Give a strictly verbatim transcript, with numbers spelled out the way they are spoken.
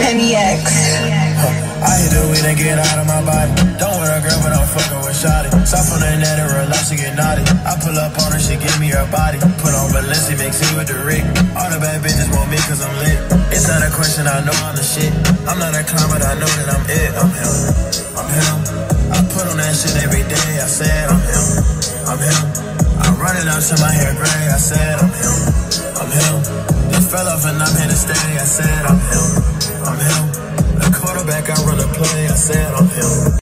Penny X. I hit the weed and get out of my body. Don't want a girl, but I'm fucking with shawty. Soft on the net and relax, she get naughty. I pull up on her, she give me her body. Put on Balenci, mix it with the Rick. All the bad bitches want me cause I'm lit. It's not a question, I know I'm the shit. I'm not a clown, but I know that I'm it. I'm him, I'm him. I put on that shit every day, I said I'm him, I'm him. I run it out till my hair gray, I said I'm him, I'm him. Just fell off and I'm here to stay, I said